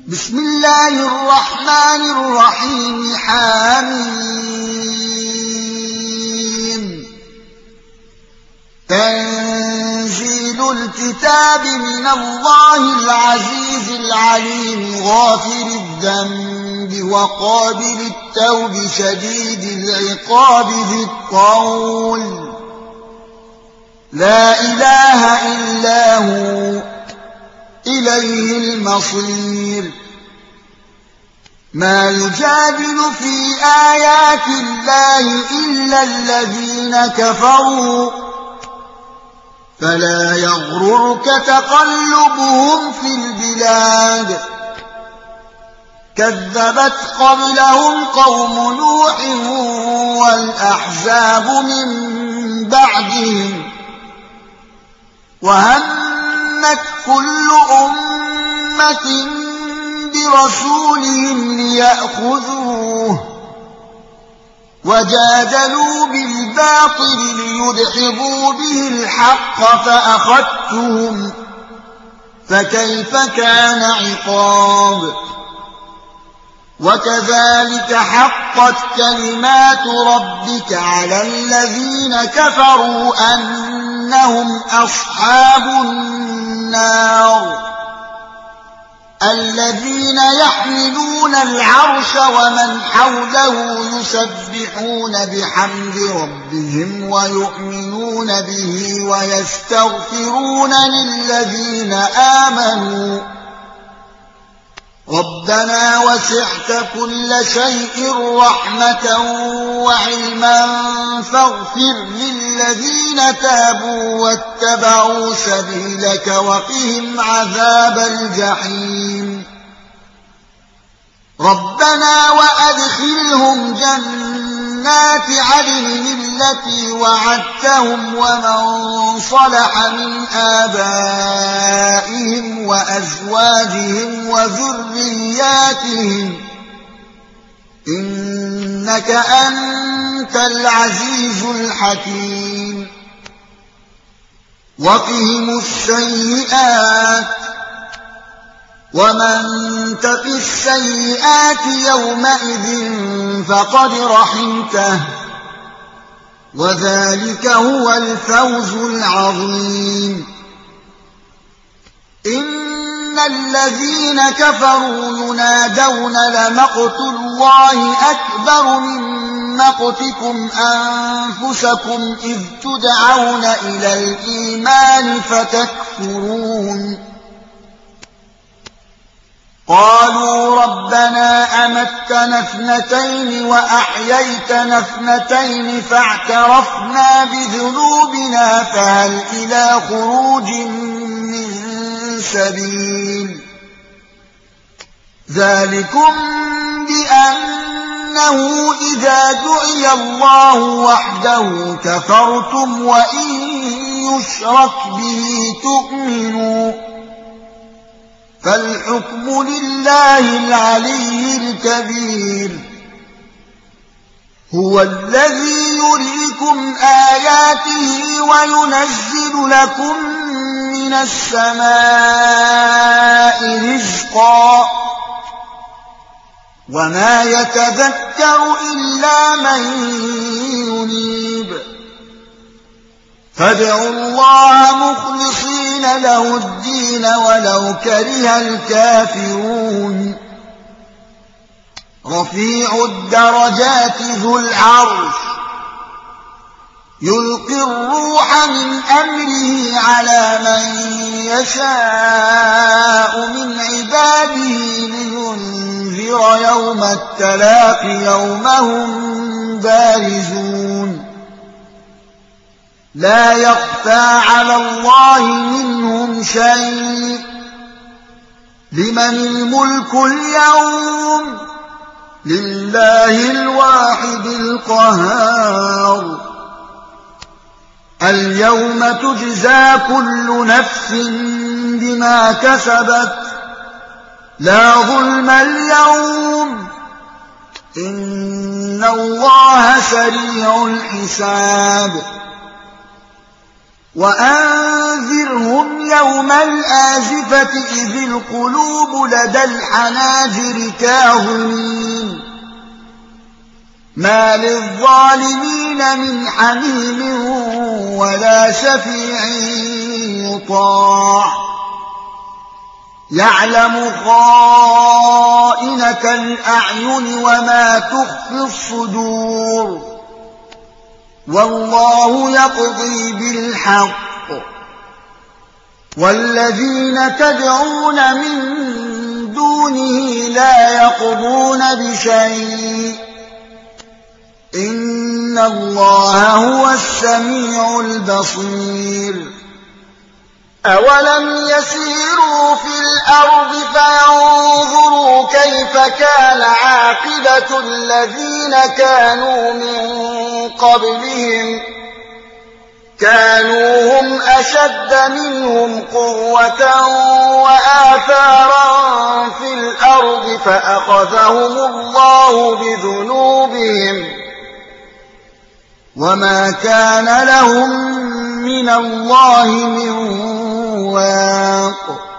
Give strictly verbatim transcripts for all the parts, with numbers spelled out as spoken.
بسم الله الرحمن الرحيم حميم تنزيل الكتاب من الله العزيز العليم غافر الذنب وقابل التوب شديد العقاب ذي الطول لا إله إلا هو إليه المصير ما يجادل في آيات الله إلا الذين كفروا فلا يغررك تقلبهم في البلاد كذبت قبلهم قوم نوح والأحزاب من بعدهم وهمت كل أمة برسولهم ليأخذوه وجادلوا بالباطل ليدحضوا به الحق فأخذتهم فكيف كان عقاب وكذلك حقت كلمات ربك على الذين كفروا أنهم أصحاب النار الذين يحملون العرش ومن حوله يسبحون بحمد ربهم ويؤمنون به ويستغفرون للذين آمنوا ربنا وسعت كل شيء رحمة وعلما فاغفر للذين تابوا واتبعوا سبيلك وقهم عذاب الجحيم ربنا وأدخلهم جنات عدن التي وعدتهم ومن صلح من آبائهم وأزواجهم وذرياتهم إنك أنت العزيز الحكيم وقهم السيئات ومن تق السيئات يومئذ فقد رحمته وذلك هو الفوز العظيم إن الذين كفروا ينادون لمقت الله أكبر من مقتكم أنفسكم إذ تدعون إلى الإيمان فتكفرون قالوا ربنا أمتنا اثنتين وأحييتنا اثنتين فاعترفنا بذنوبنا فهل إلى خروج من سبيل ذلكم بأنه إذا دعي الله وحده كفرتم وإن يشرك به تؤمنوا فالحكم لله العلي الكبير هو الذي يريكم آياته وينزل لكم من السماء رزقا وما يتذكر إلا من ينيب فادعوا الله مخلصين له الدين ولو كره الكافرون رفيع الدرجات ذو العرش يلقي الروح من أمره على من يشاء من عباده لينذر يوم التلاق يوم هم بارزون لا يخفى على الله منهم شيء لمن الملك اليوم لله الواحد القهار اليوم تجزى كل نفس بما كسبت لا ظلم اليوم إن الله سريع الحساب وأنذرهم يوم الآزفة إذ القلوب لدى الحناجر كاظمين ما للظالمين من حميم ولا شفيع يطاع يعلم خائنة الأعين وما تخفي الصدور والله يقضي بالحق والذين تدعون من دونه لا يقضون بشيء إن الله هو السميع البصير أولم يسيروا في الأرض فينظروا كيف كان عاقبة الذين كانوا من قبلهم كانوا هم أشد منهم قوة وآثارا في الأرض فأخذهم الله بذنوبهم وما كان لهم من الله من واق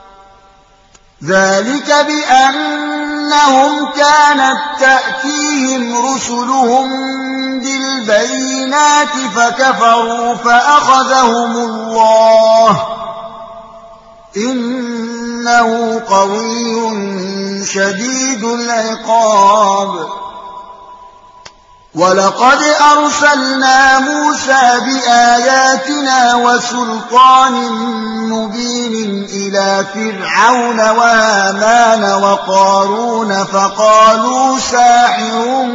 ذلك بأنهم كانت تأتيهم رسلهم بالبينات فكفروا فأخذهم الله إنه قوي شديد العقاب ولقد أرسلنا موسى بآياتنا وسلطان مبين إلى فرعون وهامان وقارون فقالوا ساحر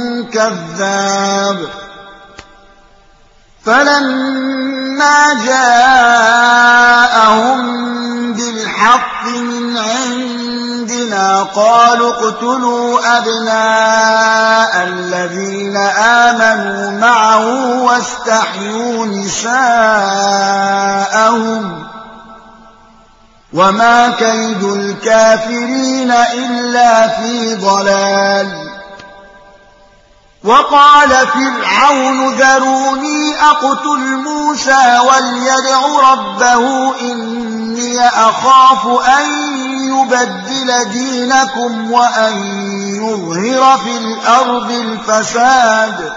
كذاب فلما جاءهم بالحق من عندنا قالوا اقتلوا أبناء الذين آمنوا معه واستحيوا نساءهم وما كيد الكافرين إلا في ضلال وقال فرعون ذروني أقتل موسى وليدع ربه إني أخاف أن يبدل دينكم وأن يظهر في الأرض الفساد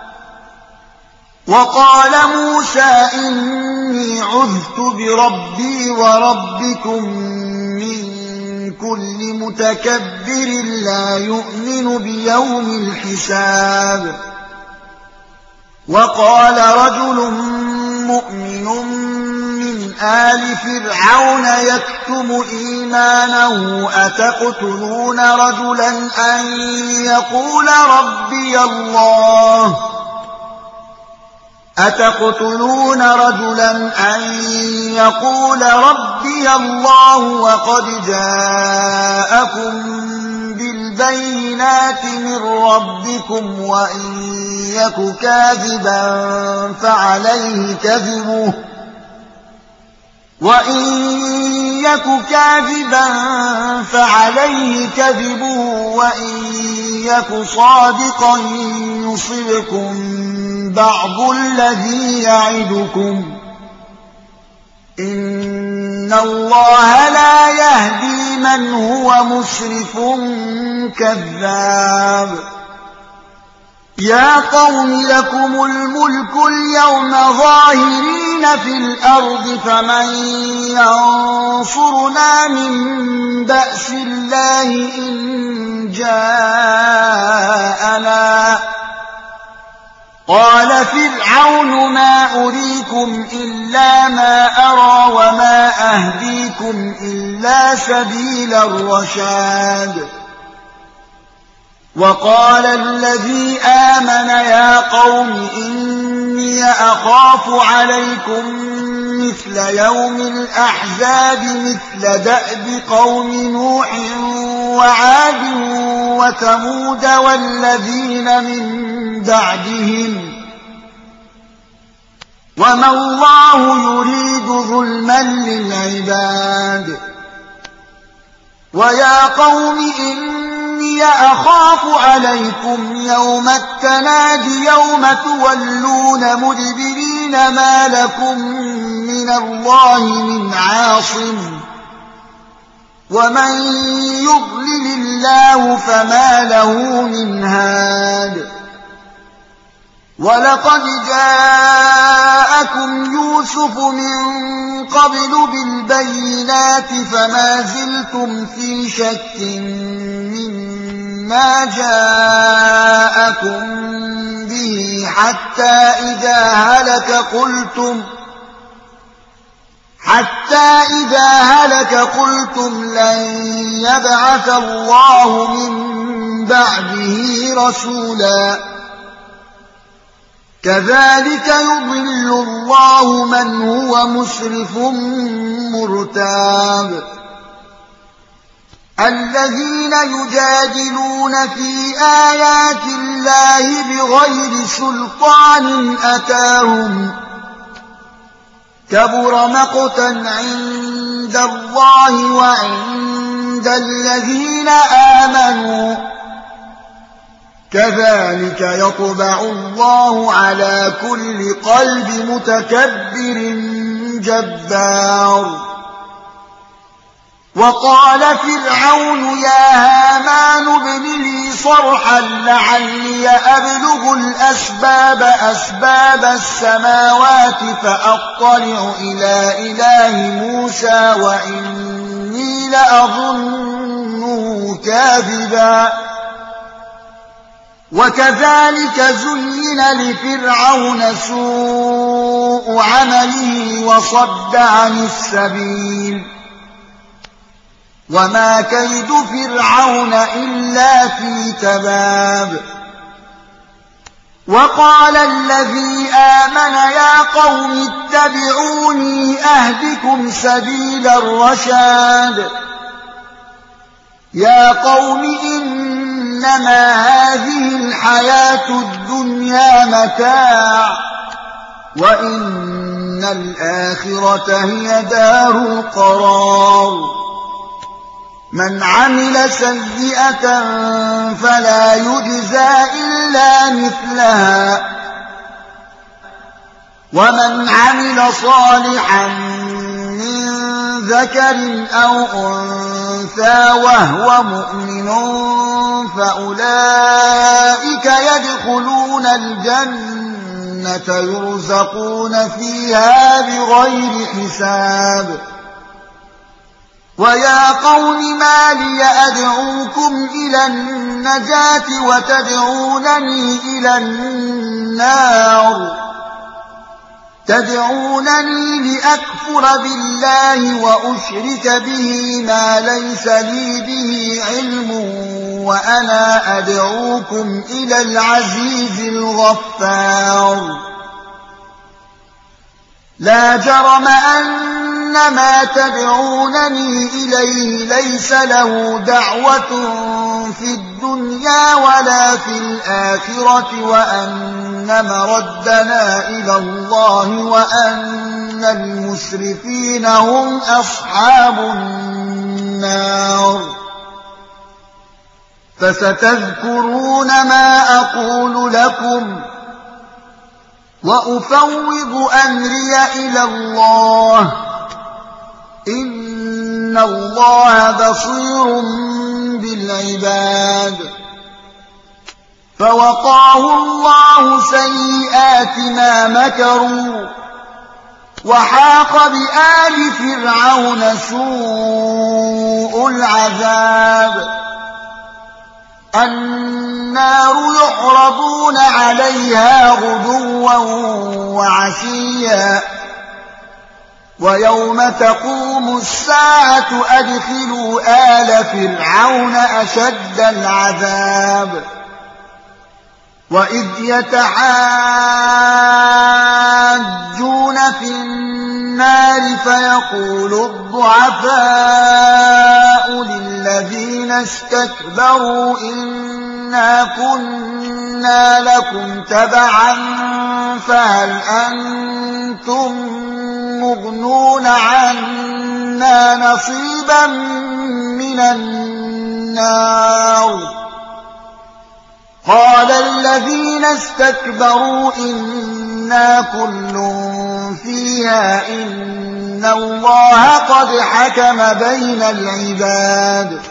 وقال موسى إني عذت بربي وربكم من كل متكبر لا يؤمن بيوم الحساب وقال رجل مؤمن من آل فرعون يكتم إيمانه أتقتلون رجلا أن يقول ربي الله أتقتلون رجلا أن يقول ربي الله وقد جاءكم بالبينات من ربكم وإن يك كاذبا فعليه كذبه وإن يك كاذبا فعليه كذبه وإن يك صادقا يصبكم بعض الذي يعدكم إن الله لا يهدي من هو مسرف كذاب يا قوم لكم الملك اليوم ظاهرين في الأرض فمن ينصرنا من بأس الله إن جاءنا قال فرعون ما أريكم إلا ما أرى وما أهديكم إلا سبيل الرشاد وقال الذي آمن يا قوم إني أخاف عليكم مثل يوم الأحزاب مثل دأب قوم نوح وعاد وثمود والذين من بعدهم وما الله يريد ظلما للعباد ويا قوم إني أخاف عليكم يوم التناد يوم تولون مدبرين ما لكم من الله من عاصم ومن يضلل الله فما له من هاد ولقد جاءكم يوسف من قبل بالبينات فما زلتم في شك مما جاءكم به حتى إذا هلك قلتم حتى إذا هلك قلتم لن يبعث الله من بعده رسولا كذلك يضل الله من هو مسرف مرتاب الذين يجادلون في آيات الله بغير سلطان أتاهم كبر مقتا عند الله وعند الذين آمنوا كذلك يطبع الله على كل قلب متكبر جبار وقال فرعون يا هامان ابن لي صرحا لعلي أبلغ الأسباب أسباب السماوات فأطلع إلى إله موسى وإني لأظنه كاذبا وكذلك زين لفرعون سوء عمله وصد عن السبيل وما كيد فرعون إلا في تباب وقال الذي آمن يا قوم اتبعوني أهدكم سبيل الرشاد يا قوم إنما هذه الحياة الدنيا متاع وإن الآخرة هي دار القرار من عمل سيئة فلا يجزى إلا مثلها ومن عمل صالحا من ذكر أو أنثى وهو مؤمن فأولئك يدخلون الجنة يرزقون فيها بغير حساب ويا قوم ما لي أدعوكم إلى النجاة وتدعونني إلى النار تدعونني لأكفر بالله وأشرك به ما ليس لي به علم وأنا أدعوكم إلى العزيز الغفار لا جرم أن ما تدعونني إليه ليس له دعوة في الدنيا ولا في الآخرة وأن مردنا إلى الله وأن المسرفين هم أصحاب النار فستذكرون ما أقول لكم وأفوض أمري إلى الله إن الله بصير بالعباد فوقاه الله سيئات ما مكروا وحاق بآل فرعون سوء العذاب النار يعرضون عليها غدوا وعشيا ويوم تقوم الساعة أدخلوا آل فرعون أشد العذاب وإذ يتحاجون في النار فيقول الضعفاء للذين استكبروا إنا كنا لكم تبعا فهل أنتم مغنون عنا نصيبا من النار قال الذين استكبروا إنا كل فيها إن الله قد حكم بين العباد.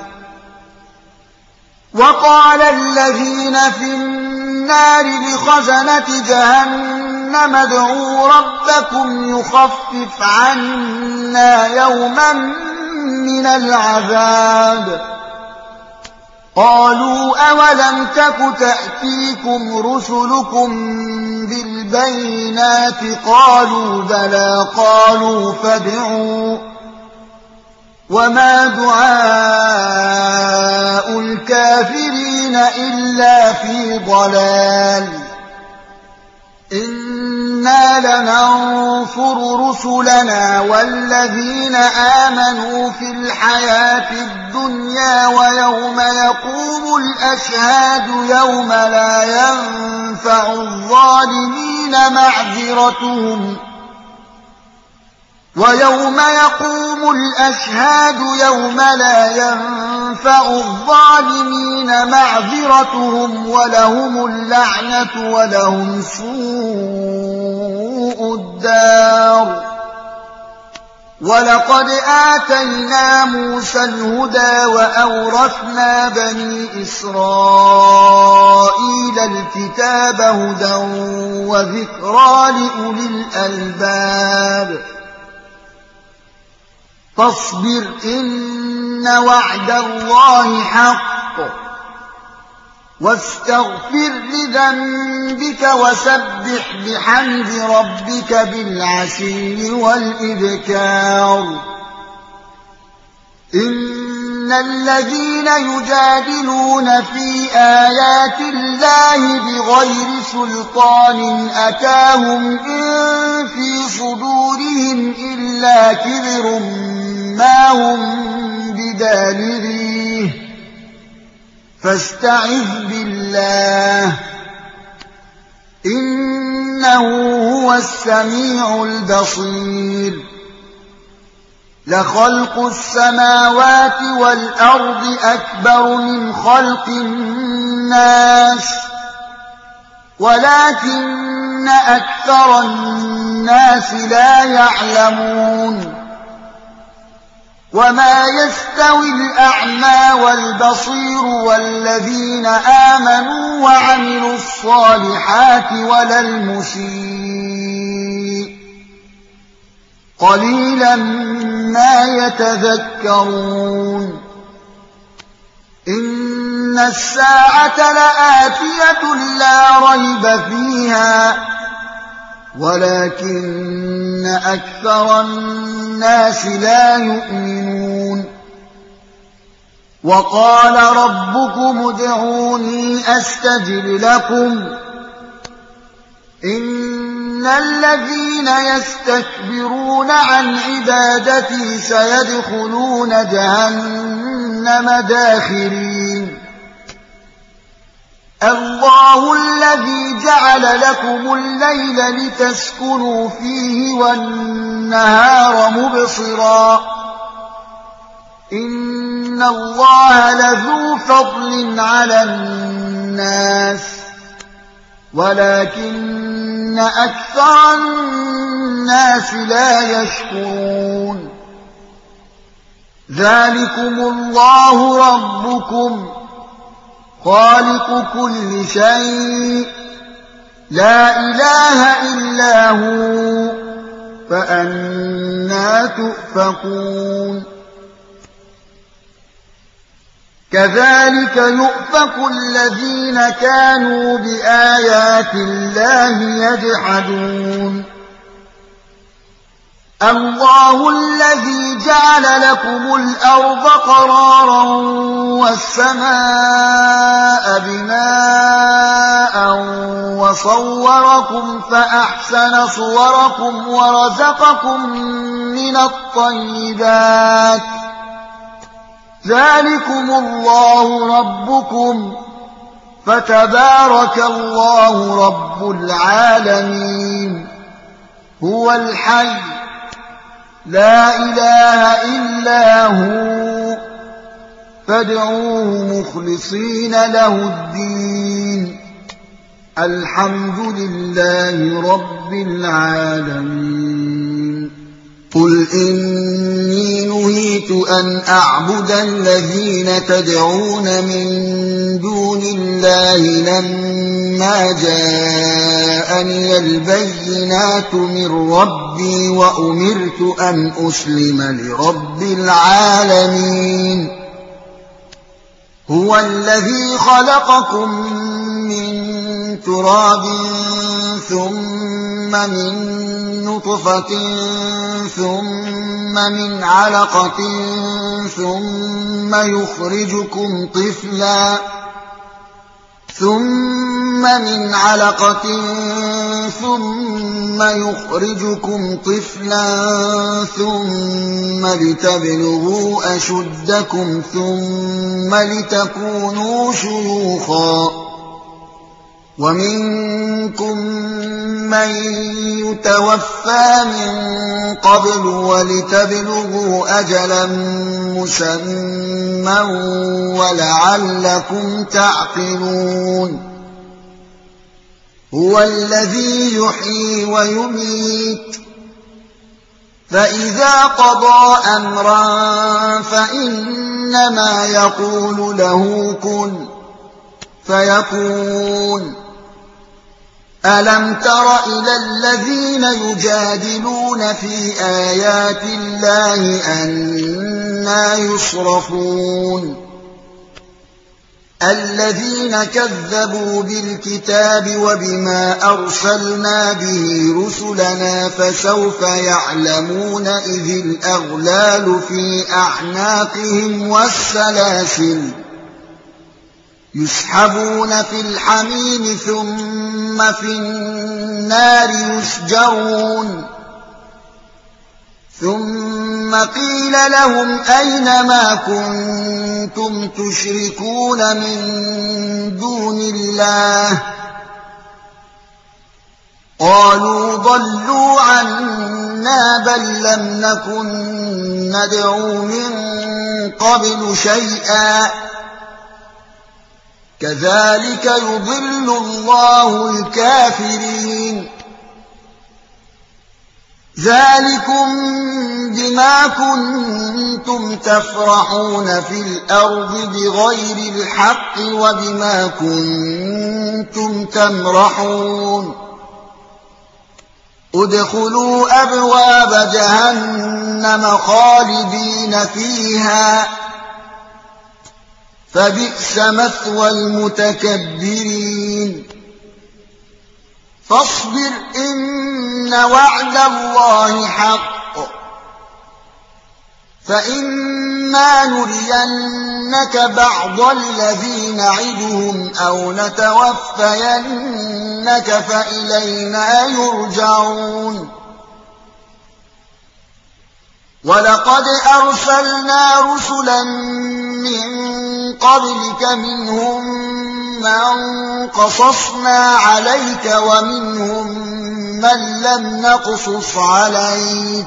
وقال الذين في النار لخزنة جهنم ادعوا ربكم يخفف عنا يوما من العذاب. قالوا أولم تك تأتيكم رسلكم بالبينات قالوا بلى قالوا فادعوا وما دعاء الكافرين إلا في ضلال. إنا لننصر رسلنا والذين آمنوا في الحياة الدنيا ويوم يقوم الأشهاد يوم لا ينفع الظالمين معذرتهم ويوم يقوم الأشهاد يوم لا ينفع الظالمين معذرتهم ولهم اللعنة ولهم سوء الدار. ولقد آتينا موسى الهدى وأورثنا بني إسرائيل الكتاب هدى وذكرى لأولي الألباب. فاصبر إن وعد الله حق واستغفر لذنبك وسبح بحمد ربك بالعشي والإبكار. إن الذين يجادلون في آيات الله بغير سلطان أتاهم إن في صدورهم إلا كبر ما هم بدالغيه فاستعذ بالله إنه هو السميع البصير. لخلق السماوات والأرض أكبر من خلق الناس ولكن أكثر الناس لا يعلمون. وما يستوي الأعمى والبصير والذين آمنوا وعملوا الصالحات ولا المسيء قليلا ما يتذكرون. إن الساعة لآتية لا ريب فيها ولكن أكثر الناس لا يؤمنون. وقال ربكم ادعوني أستجب لكم إن الذين يستكبرون عن عبادتي سيدخلون جهنم داخرين. الله الذي جعل لكم الليل لتسكنوا فيه والنهار مبصرا إن الله لذو فضل على الناس ولكن أكثر الناس لا يشكرون. ذلكم الله ربكم خالق كل شيء لا إله إلا هو فأنى تؤفكون. كذلك يؤفك الذين كانوا بآيات الله يجحدون. الله الذي جعل لكم الأرض قرارا والسماء بناء وصوركم فأحسن صوركم ورزقكم من الطيبات ذلكم الله ربكم فتبارك الله رب العالمين. هو الحي لا إله إلا هو فادعوه مخلصين له الدين الحمد لله رب العالمين. قل إني نهيت أن أعبد الذين تدعون من دون الله لما جاءني البينات من ربي وأمرت أن أسلم لرب العالمين هو الذي خلقكم من تراب ثم من نطفة ثم من علقة ثم يخرجكم طفلا ثم من علقة ثم يخرجكم طفلا ثم لتبلغوا أشدكم ثم لتكونوا شيوخا ومنكم من يتوفى من قبل ولتبلغوا أجلا مسمى ولعلكم تعقلون هو الذي يحيي ويميت فإذا قضى أمرا فإنما يقول له كن فيكون ألم تر إلى الذين يجادلون في آيات الله أنى يصرفون الذين كذبوا بالكتاب وبما أرسلنا به رسلنا فسوف يعلمون إذ الأغلال في أعناقهم والسلاسل يسحبون في الحميم ثم في النار يسجرون ثم قيل لهم أين ما كنتم تشركون من دون الله قالوا ضلوا عنا بل لم نكن ندعو من قبل شيئا كذلك يضل الله الكافرين ذلكم بما كنتم تفرحون في الأرض بغير الحق وبما كنتم تمرحون ادخلوا أبواب جهنم خالدين فيها فبئس مثوى المتكبرين فاصبر إن وعد الله حق فإما نرينك بعض الذي نعدهم أو نتوفينك فإلينا يرجعون ولقد أرسلنا رسلا من قبلك منهم من قصصنا عليك ومنهم من لم نقصص عليك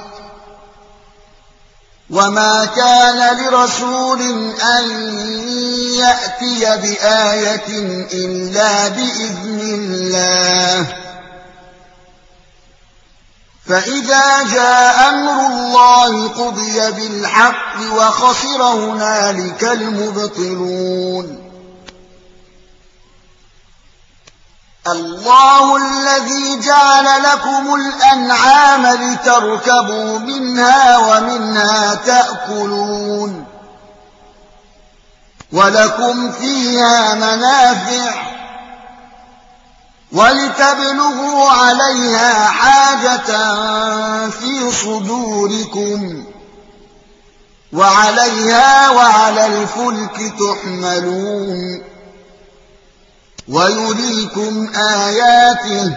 وما كان لرسول أن يأتي بآية إلا بإذن الله فإذا جاء أمر الله قضي بالحق وخسر هنالك المبطلون الله الذي جعل لكم الأنعام لتركبوا منها ومنها تأكلون ولكم فيها منافع ولتبلغوا عليها حاجة في صدوركم وعليها وعلى الفلك تحملون ويريكم آياته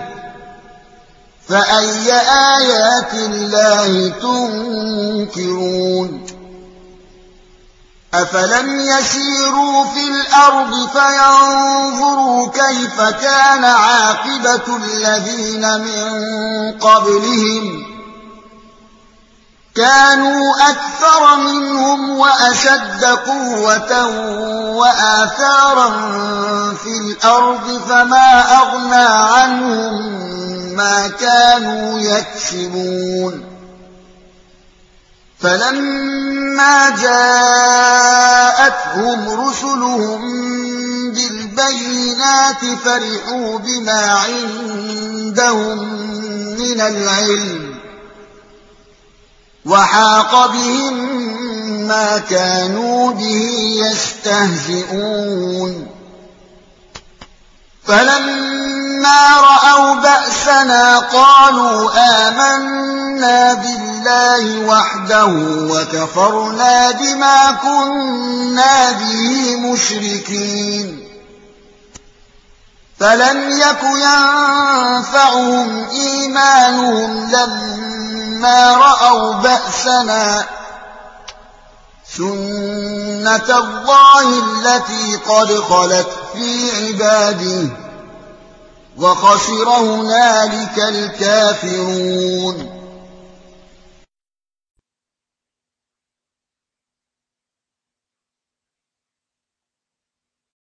فأي آيات الله تنكرون أفلم يسيروا في الأرض فينظروا كيف كان عاقبة الذين من قبلهم كانوا أكثر منهم وأشد قوة وآثارا في الأرض فما أغنى عنهم ما كانوا يكسبون فلما جاءتهم رسلهم بالبينات فرحوا بما عندهم من العلم وحاق بهم ما كانوا به يستهزئون فلما رأوا بأسنا قالوا آمنا بالله وحده وكفرنا بما كنا به مشركين فلم يك ينفعهم إيمانهم لما رأوا بأسنا سنة الله التي قد خلت في عباده وخسر هنالك الكافرون